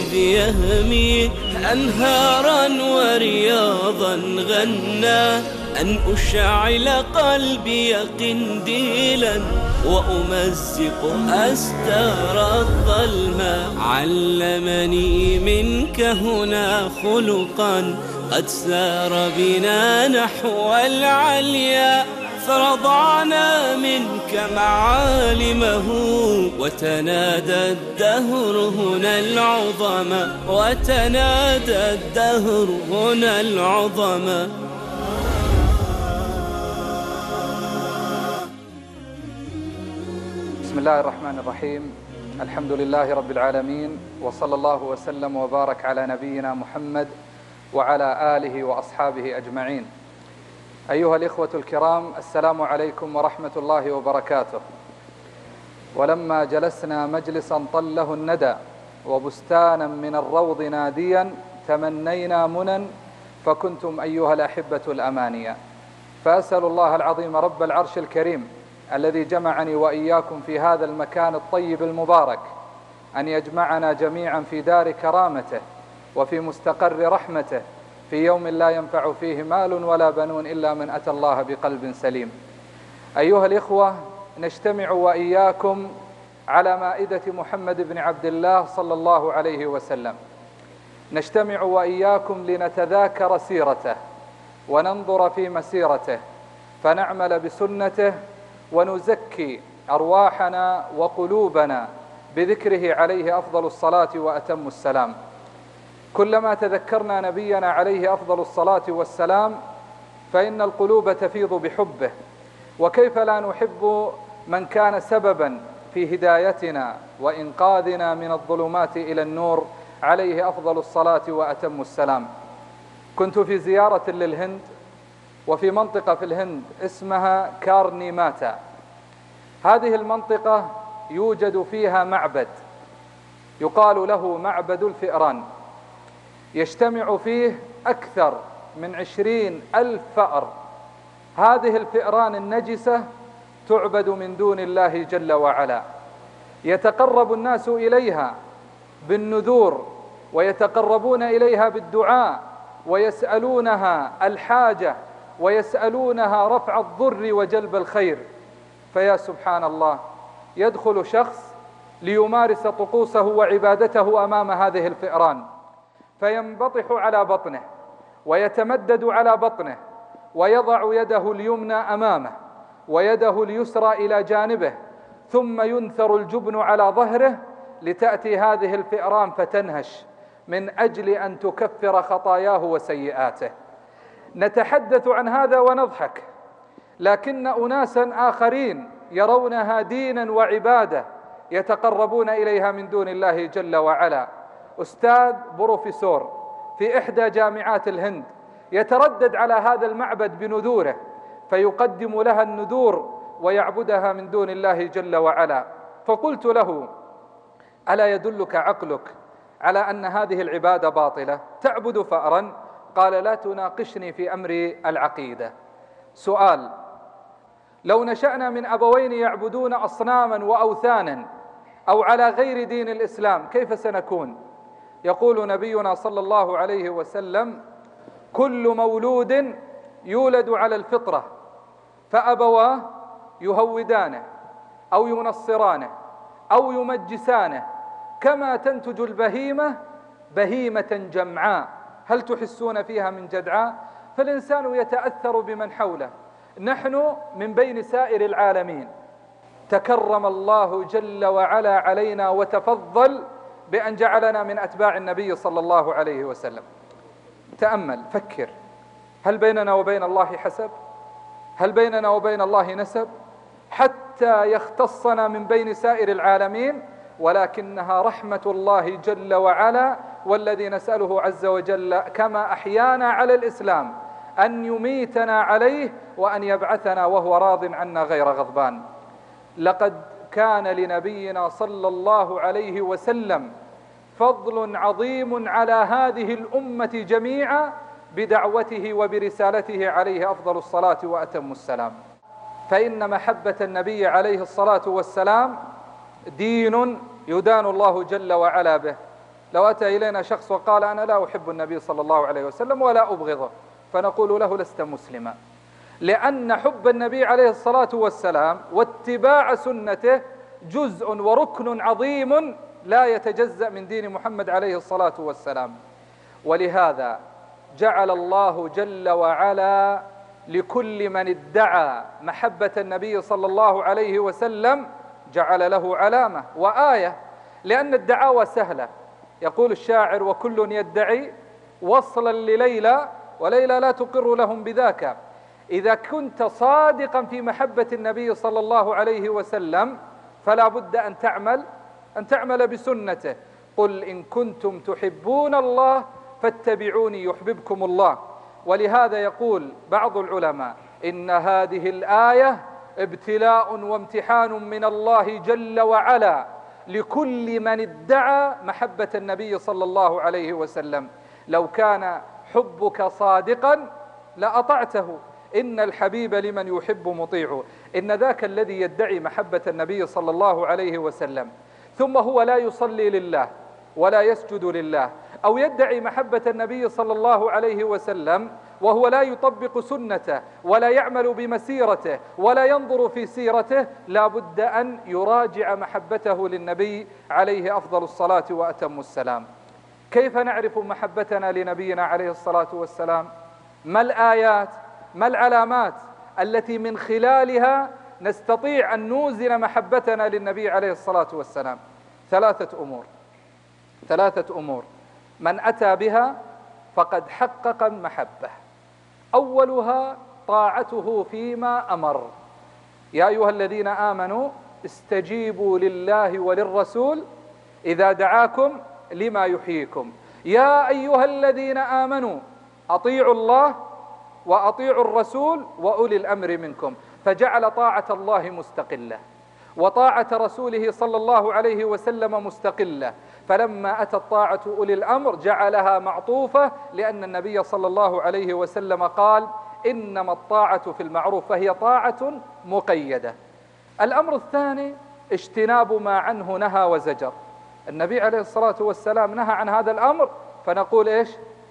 إذ يهمي أنهارا ورياضا غنى أن أشعل قلبي قنديلا وأمزق أستار الظلمة. علمني منك هنا خلقا قد سار بنا نحو العليا، فرضعنا منك معالمه وتنادى الدهر هنا العظمى، وتنادى الدهر هنا العظمى. بسم الله الرحمن الرحيم. الحمد لله رب العالمين، وصلى الله وسلم وبارك على نبينا محمد وعلى آله وأصحابه أجمعين. أيها الإخوة الكرام، السلام عليكم ورحمة الله وبركاته. ولما جلسنا مجلسا طله الندى وبستانا من الروض ناديا، تمنينا منى فكنتم أيها الأحبة الأمانية. فأسأل الله العظيم رب العرش الكريم الذي جمعني وإياكم في هذا المكان الطيب المبارك أن يجمعنا جميعا في دار كرامته وفي مستقر رحمته، في يوم لا ينفع فيه مال ولا بنون إلا من أتى الله بقلب سليم. أيها الإخوة، نجتمع وإياكم على مائدة محمد بن عبد الله صلى الله عليه وسلم. نجتمع وإياكم لنتذاكر سيرته وننظر في مسيرته، فنعمل بسنته ونزكي أرواحنا وقلوبنا بذكره عليه أفضل الصلاة وأتم السلام. كلما تذكرنا نبينا عليه أفضل الصلاة والسلام فإن القلوب تفيض بحبه، وكيف لا نحب من كان سببا في هدايتنا وإنقاذنا من الظلمات إلى النور عليه أفضل الصلاة وأتم السلام. كنت في زيارة للهند، وفي منطقة في الهند اسمها كارنيماتا. هذه المنطقة يوجد فيها معبد يقال له معبد الفئران، يجتمع فيه أكثر من 20,000 فأر. هذه الفئران النجسة تعبد من دون الله جل وعلا. يتقرب الناس إليها بالنذور، ويتقربون إليها بالدعاء، ويسألونها الحاجة، ويسألونها رفع الضر وجلب الخير. فيا سبحان الله، يدخل شخص ليمارس طقوسه وعبادته أمام هذه الفئران، فينبطح على بطنه ويتمدد على بطنه، ويضع يده اليمنى أمامه ويده اليسرى إلى جانبه، ثم ينثر الجبن على ظهره لتأتي هذه الفئران فتنهش من أجل أن تكفر خطاياه وسيئاته. نتحدث عن هذا ونضحك، لكن أناسا آخرين يرونها دينا وعبادة يتقربون إليها من دون الله جل وعلا. أستاذ بروفيسور في إحدى جامعات الهند يتردد على هذا المعبد بنذوره، فيقدم لها النذور ويعبدها من دون الله جل وعلا. فقلت له: ألا يدلك عقلك على أن هذه العبادة باطلة؟ تعبد فأرا؟ قال: لا تناقشني في أمر العقيدة. سؤال: لو نشأنا من أبوين يعبدون أصناما وأوثانا أو على غير دين الإسلام كيف سنكون؟ يقول نبينا صلى الله عليه وسلم: كل مولود يولد على الفطرة، فأبواه يهودانه أو ينصرانه أو يمجسانه، كما تنتج البهيمة بهيمة جمعاء هل تحسون فيها من جدعاء؟ فالإنسان يتأثر بمن حوله. نحن من بين سائر العالمين تكرم الله جل وعلا علينا وتفضل بأن جعلنا من أتباع النبي صلى الله عليه وسلم. تأمل، فكر، هل بيننا وبين الله حسب؟ هل بيننا وبين الله نسب حتى يختصنا من بين سائر العالمين؟ ولكنها رحمة الله جل وعلا، والذي نسأله عز وجل كما أحيانا على الإسلام أن يميتنا عليه وأن يبعثنا وهو راض عنا غير غضبان. لقد كان لنبينا صلى الله عليه وسلم فضل عظيم على هذه الأمة جميعا بدعوته وبرسالته عليه أفضل الصلاة وأتم السلام. فإن محبة النبي عليه الصلاة والسلام دين يدان الله جل وعلا به، لو أتى إلينا شخص وقال أنا لا أحب النبي صلى الله عليه وسلم ولا أبغضه، فنقول له لست مسلما، لأن حب النبي عليه الصلاة والسلام واتباع سنته جزء وركن عظيم لا يتجزأ من دين محمد عليه الصلاة والسلام. ولهذا جعل الله جل وعلا لكل من ادعى محبة النبي صلى الله عليه وسلم جعل له علامة وآية، لأن الدعاوى سهلة. يقول الشاعر: وكل يدعي وصلا لليلى وليلى لا تقر لهم بذاك. إذا كنت صادقا في محبة النبي صلى الله عليه وسلم فلا بد أن تعمل بسنته. قل إن كنتم تحبون الله فاتبعوني يحببكم الله. ولهذا يقول بعض العلماء: إن هذه الآية ابتلاء وامتحان من الله جل وعلا لكل من ادعى محبة النبي صلى الله عليه وسلم. لو كان حبك صادقا لأطعته، إن الحبيب لمن يحب مطيع. إن ذاك الذي يدعي محبة النبي صلى الله عليه وسلم ثم هو لا يصلي لله ولا يسجد لله، أو يدعي محبة النبي صلى الله عليه وسلم وهو لا يطبق سنته ولا يعمل بمسيرته ولا ينظر في سيرته، لا بد أن يراجع محبته للنبي عليه أفضل الصلاة وأتم السلام. كيف نعرف محبتنا لنبينا عليه الصلاة والسلام؟ ما الآيات، ما العلامات التي من خلالها نستطيع أن نوزن محبتنا للنبي عليه الصلاة والسلام؟ ثلاثة أمور من أتى بها فقد حقق المحبة. أولها طاعته فيما أمر. يا أيها الذين آمنوا استجيبوا لله وللرسول إذا دعاكم لما يحييكم. يا أيها الذين آمنوا أطيعوا الله وأطيعوا الرسول وأولي الأمر منكم. فجعل طاعة الله مستقلة وطاعة رسوله صلى الله عليه وسلم مستقلة. فلما أتت طاعة أولي الأمر جعلها معطوفة، لأن النبي صلى الله عليه وسلم قال: إنما الطاعة في المعروف، فهي طاعة مقيدة. الأمر الثاني اجتناب ما عنه نهى وزجر. النبي عليه الصلاة والسلام نهى عن هذا الأمر فنقول إيش؟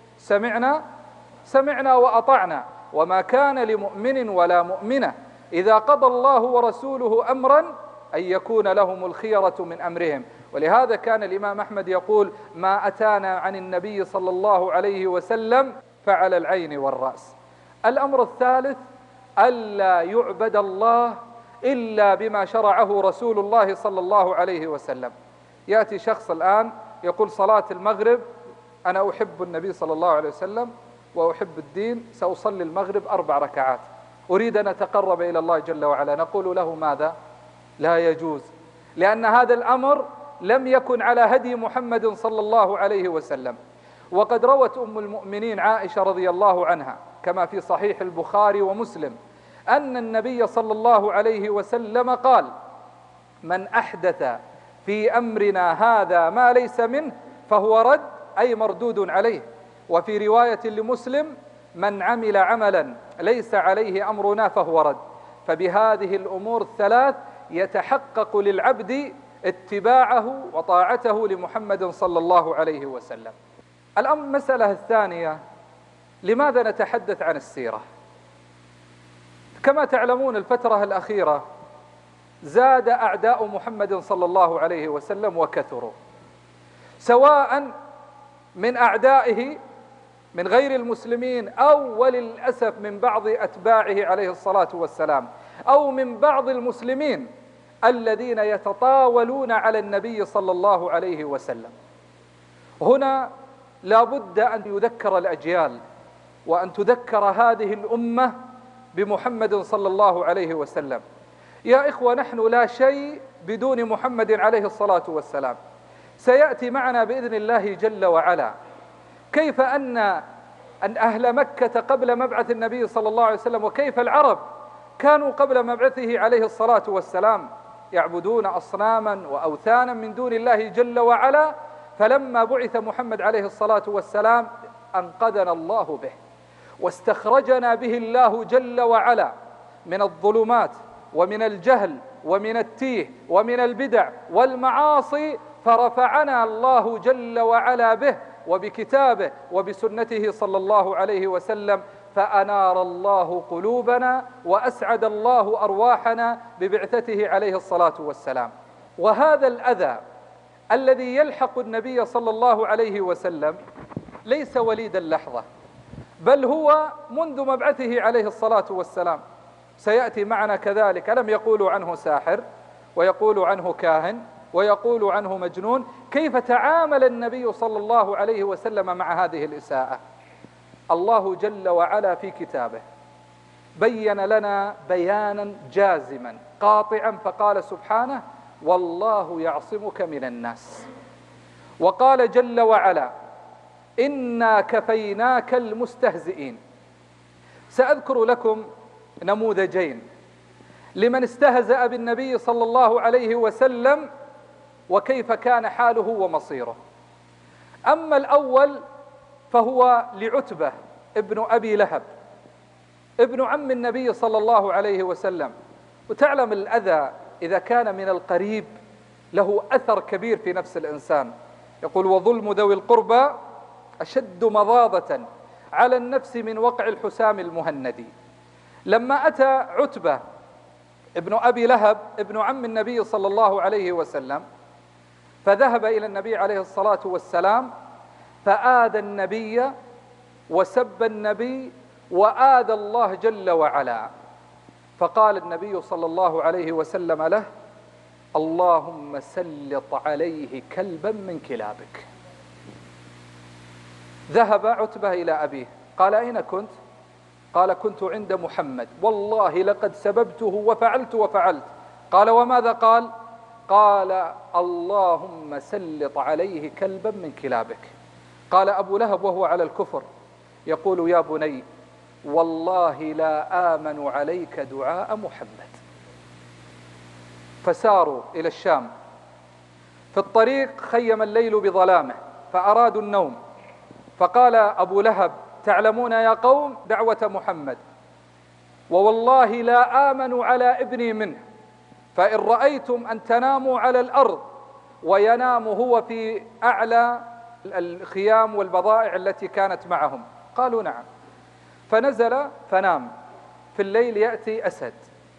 سمعنا وأطعنا. وما كان لمؤمن ولا مؤمنة إذا قضى الله ورسوله أمرا أن يكون لهم الخيرة من أمرهم. ولهذا كان الإمام أحمد يقول: ما أتانا عن النبي صلى الله عليه وسلم فعلى العين والرأس. الأمر الثالث ألا يعبد الله إلا بما شرعه رسول الله صلى الله عليه وسلم. يأتي شخص الآن يقول: صلاة المغرب أنا أحب النبي صلى الله عليه وسلم وأحب الدين، سأصلي المغرب 4 ركعات، أريد أن أتقرب إلى الله جل وعلا. نقول له: ماذا؟ لا يجوز، لأن هذا الأمر لم يكن على هدي محمد صلى الله عليه وسلم. وقد روت أم المؤمنين عائشة رضي الله عنها كما في صحيح البخاري ومسلم أن النبي صلى الله عليه وسلم قال: من أحدث في أمرنا هذا ما ليس منه فهو رد، أي مردود عليه. وفي رواية لمسلم: من عمل عملا ليس عليه أمرنا فهو رد. فبهذه الأمور الثلاث يتحقق للعبد اتباعه وطاعته لمحمد صلى الله عليه وسلم. المسألة الثانية: لماذا نتحدث عن السيرة؟ كما تعلمون الفترة الأخيرة زاد أعداء محمد صلى الله عليه وسلم وكثروا، سواء من أعدائه من غير المسلمين أو وللأسف من بعض أتباعه عليه الصلاة والسلام، أو من بعض المسلمين الذين يتطاولون على النبي صلى الله عليه وسلم. هنا لا بد أن يذكر الأجيال وأن تذكر هذه الأمة بمحمد صلى الله عليه وسلم. يا إخوة، نحن لا شيء بدون محمد عليه الصلاة والسلام. سيأتي معنا بإذن الله جل وعلا كيف أن أهل مكة قبل مبعث النبي صلى الله عليه وسلم وكيف العرب كانوا قبل مبعثه عليه الصلاة والسلام يعبدون أصناما وأوثانا من دون الله جل وعلا. فلما بعث محمد عليه الصلاة والسلام أنقذنا الله به واستخرجنا به الله جل وعلا من الظلمات ومن الجهل ومن التيه ومن البدع والمعاصي، فرفعنا الله جل وعلا به وبكتابه وبسنته صلى الله عليه وسلم، فأنار الله قلوبنا وأسعد الله أرواحنا ببعثته عليه الصلاة والسلام. وهذا الأذى الذي يلحق النبي صلى الله عليه وسلم ليس وليد اللحظة، بل هو منذ مبعثه عليه الصلاة والسلام. سيأتي معنا كذلك، ألم يقولوا عنه ساحر ويقولوا عنه كاهن ويقولوا عنه مجنون؟ كيف تعامل النبي صلى الله عليه وسلم مع هذه الإساءة؟ الله جل وعلا في كتابه بين لنا بيانا جازما قاطعا، فقال سبحانه: والله يعصمك من الناس. وقال جل وعلا: إنا كفيناك المستهزئين. سأذكر لكم نموذجين لمن استهزأ بالنبي صلى الله عليه وسلم وكيف كان حاله ومصيره. أما الأول فهو لعتبة ابن أبي لهب، ابن عم النبي صلى الله عليه وسلم. وتعلم الأذى إذا كان من القريب له أثر كبير في نفس الإنسان. يقول: وظلم ذوي القربى أشد مضاضة على النفس من وقع الحسام المهندي. لما أتى عتبة ابن أبي لهب ابن عم النبي صلى الله عليه وسلم فذهب إلى النبي عليه الصلاة والسلام فآذى النبي وسب النبي وآذى الله جل وعلا، فقال النبي صلى الله عليه وسلم له: اللهم سلط عليه كلبا من كلابك. ذهب عتبة إلى أبيه، قال: أين كنت؟ قال: كنت عند محمد، والله لقد سببته وفعلت وفعلت. قال: وماذا قال؟ قال: اللهم سلط عليه كلبا من كلابك. قال أبو لهب وهو على الكفر يقول: يا بني والله لا آمن عليك دعاء محمد. فساروا إلى الشام، في الطريق خيم الليل بظلامه فأرادوا النوم، فقال أبو لهب: تعلمون يا قوم دعوة محمد، ووالله لا آمن على ابني منه، فإن رأيتم أن تناموا على الأرض وينام هو في أعلى الخيام والبضائع التي كانت معهم. قالوا: نعم. فنزل فنام. في الليل يأتي أسد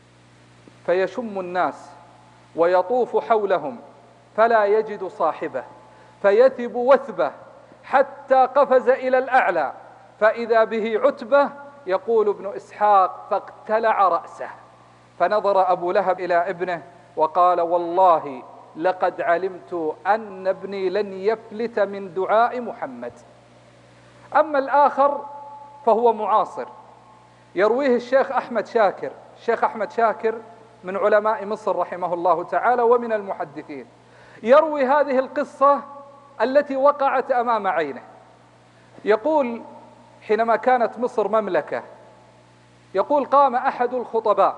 فيشم الناس ويطوف حولهم فلا يجد صاحبه، فيثب وثبه حتى قفز إلى الأعلى، فإذا به عتبة. يقول ابن إسحاق: فاقتلع رأسه. فنظر أبو لهب إلى ابنه وقال: والله لقد علمت أن ابني لن يفلت من دعاء محمد. أما الآخر فهو معاصر، يرويه الشيخ أحمد شاكر. الشيخ أحمد شاكر من علماء مصر رحمه الله تعالى ومن المحدثين، يروي هذه القصة التي وقعت أمام عينه. يقول: حينما كانت مصر مملكة، يقول: قام أحد الخطباء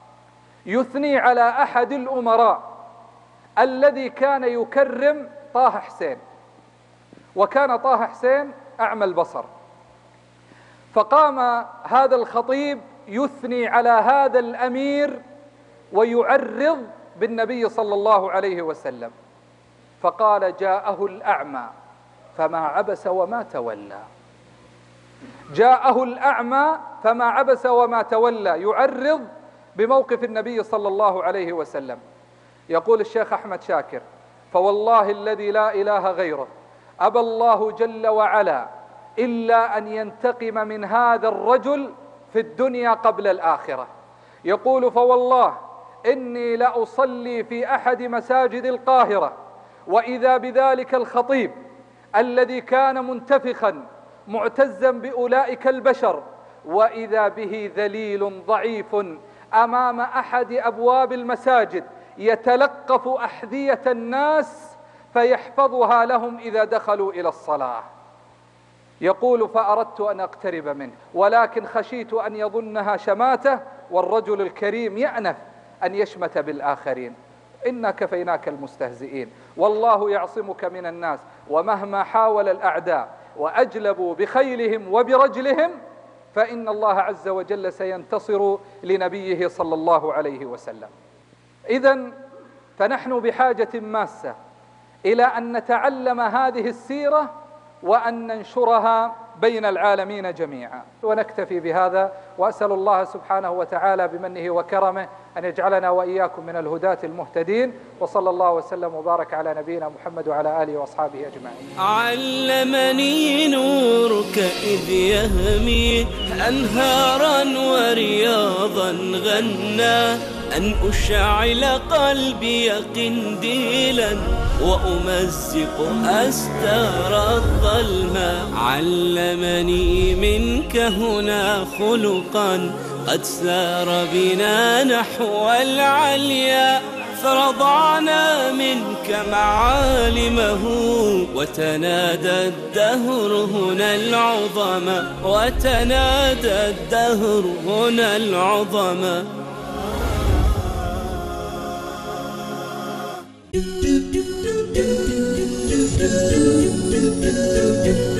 يثني على أحد الأمراء الذي كان يكرم طه حسين، وكان طه حسين أعمى البصر. فقام هذا الخطيب يثني على هذا الأمير ويعرض بالنبي صلى الله عليه وسلم، فقال: جاءه الأعمى فما عبس وما تولى. جاءه الأعمى فما عبس وما تولى، يعرض بموقف النبي صلى الله عليه وسلم. يقول الشيخ أحمد شاكر: فوالله الذي لا إله غيره أبى الله جل وعلا إلا أن ينتقم من هذا الرجل في الدنيا قبل الآخرة. يقول: فوالله إني لأصلي في أحد مساجد القاهرة، وإذا بذلك الخطيب الذي كان منتفخا معتزا بأولئك البشر، وإذا به ذليل ضعيف أمام أحد أبواب المساجد يتلقف أحذية الناس فيحفظها لهم إذا دخلوا إلى الصلاة. يقول: فأردت أن أقترب منه، ولكن خشيت أن يظنها شماتة، والرجل الكريم يأنف أن يشمت بالآخرين. إنا كفيناك المستهزئين، والله يعصمك من الناس، ومهما حاول الأعداء وأجلبوا بخيلهم وبرجلهم فإن الله عز وجل سينتصر لنبيه صلى الله عليه وسلم. إذن فنحن بحاجة ماسة إلى أن نتعلم هذه السيرة وأن ننشرها بين العالمين جميعا. ونكتفي بهذا، وأسأل الله سبحانه وتعالى بمنه وكرمه أن يجعلنا وإياكم من الهداة المهتدين، وصلى الله وسلم وبارك على نبينا محمد وعلى آله وأصحابه أجمعين. علمني نورك إذ يهمي أنهارا ورياضا غنى، أن أشعل قلبي قنديلا وأمزق أستار الظلمة. علمني منك هنا خلقا قد سار بنا نحو العليا، فرضعنا منك معالمه وتنادى الدهر هنا العظما، وتنادى الدهر هنا العظما.